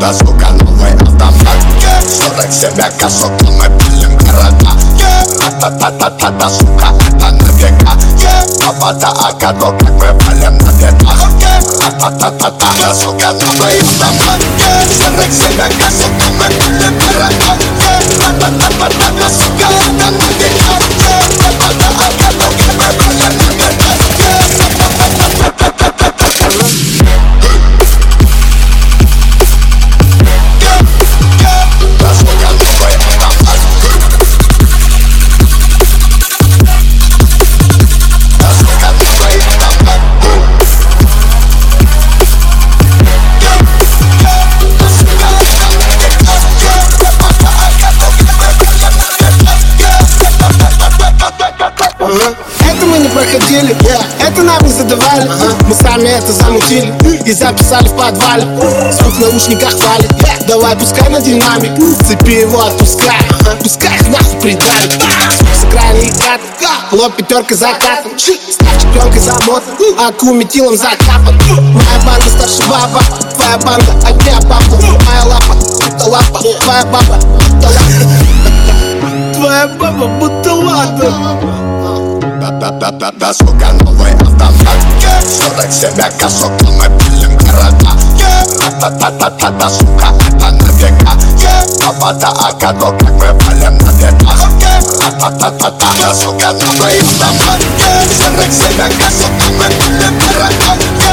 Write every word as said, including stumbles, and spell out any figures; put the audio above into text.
та-та-та-та, сука, новый автомат. Сорок семь косок, мы пилим города. Та-та-та-та-та, сука, это на века. Папа-то акадо, как мы валим на ветах. Та-та-та-та-та, сука, новый автомат. Сорок семь косок, мы пилим города. Та-та-та-та-та, сука, это на века. Папа-то акадо, как мы валим на ветах. Это мы не проходили, yeah. Это нам не задавали, uh-huh. Мы сами это замутили и записали в подвале. Звук в наушниках валит, yeah. Давай пускай на динамик, цепи его отпускай, uh-huh. Пускай их нахуй придавит. Звук с экрана и кат, лоб пятеркой закатан, ставчик пленкой замотан, аку метилом закапан. Моя банда старше баба, твоя банда огня папа. Моя лапа, будто лапа, твоя баба, будто лапа. Твоя баба, будто лапа. Та-та-та-та-та, сука, новый автомат. Сорок семь косок, мы пилим города. Та-та-та-та-та, сука, это на века. Папа-то акадо, как мы валим на ветах. Та-та-та-та-та, сука, новый автомат. Сорок семь косок, мы пилим города.